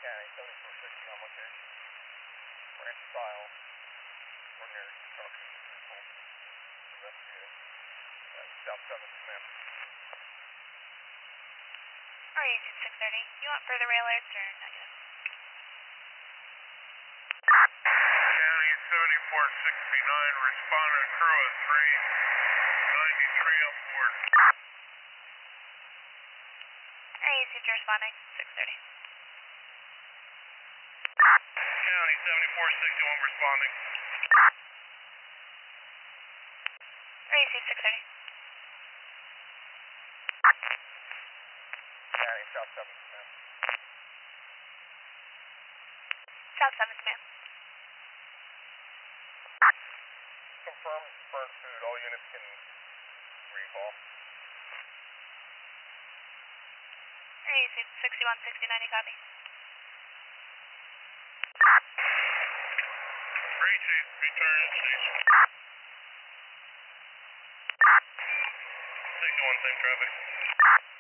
County, 7460 on location. Ranch style, ordinary construction, vehicle, investigated. South 7th, ma'am. Alright, Agent 630. You want further rail alerts or negative? County 7469, responding crew at 393 on board. Alright, Agent responding, 630. County 7461 responding. Alright, Agent 630. County, South 7th, ma'am. South 7th, ma'am. Confirm, burnt food, all units can recall. Alright, Agent 6169, you copy? Reach it, return to station. 61, same traffic.